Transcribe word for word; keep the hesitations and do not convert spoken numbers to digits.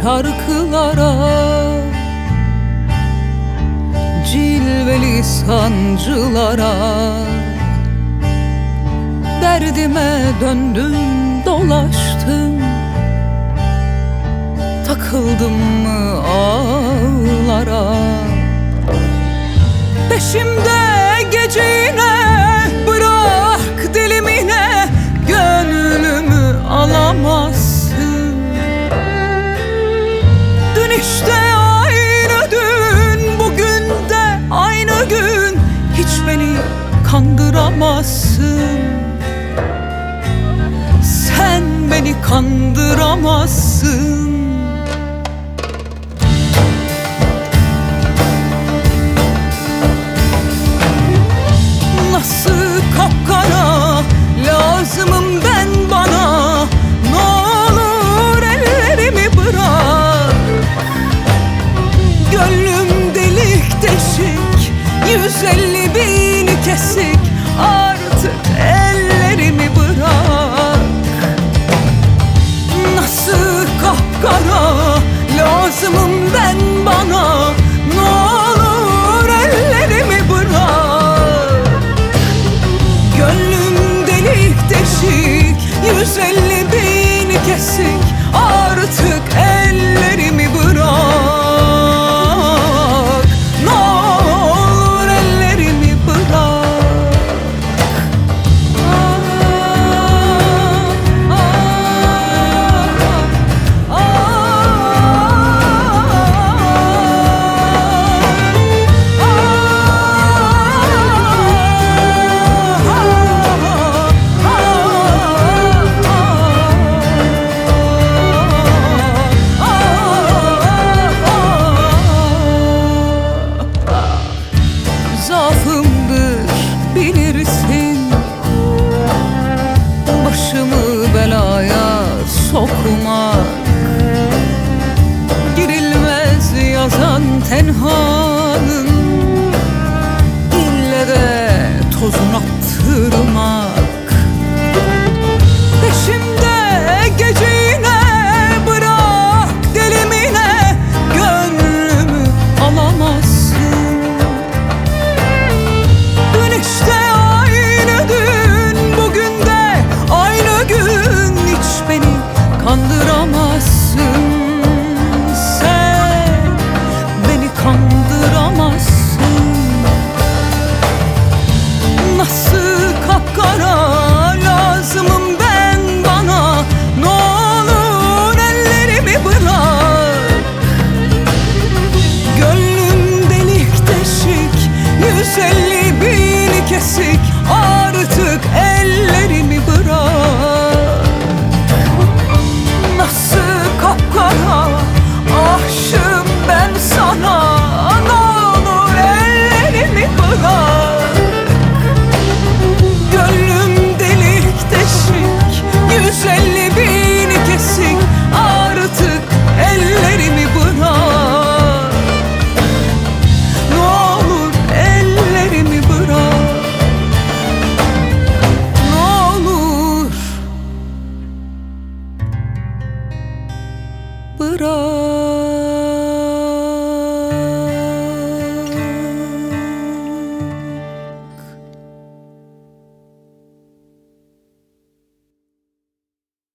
şarkılara, cilveli sancılara. Derdime döndüm dolaştım, takıldım mı ağlara. Peşimde gecine bırak dilimine, gönlümü alamazsın. Dün işte aynı dün, bugün de aynı gün. Hiç beni kandıramazsın. Sen beni kandıramazsın. Nasıl kapkara lazımım ben bana, ne olur ellerimi bırak. Gönlüm delik deşik, yüz elli bin kesik, artık ellerimi bırak. Nasıl kapkara lazımım ben bana, ne olur ellerimi bırak. Gönlüm delik deşik, yüz elli bin kesik, artık ellerimi bırak. Ne olur ellerimi bırak. Ah, ah, ah, zaafımdır bilirsin, başımı belaya sokmak. Girilmez yazan tenhanın, ille de tozun attırmak. Peşimde gecine bırak dilimine, gönlümü alamazsın. Dün işte aynı dün, bugün de aynı gün. Hiç beni kandıramazsın. Sen beni kandıramazsın. Nasıl kapkara lazımım ben bana, ne olur ellerimi bırak. Gönlüm delik deşik, yüz elli bin kesik, artık ellerimi bırak. Nasıl kapkara aşığım ben sana, ne olur ellerimi bırak. Gönlüm delik deşik, yüz elli bin kesik, artık ellerimi bırak. Ne olur ellerimi bırak. Ne olur bırak.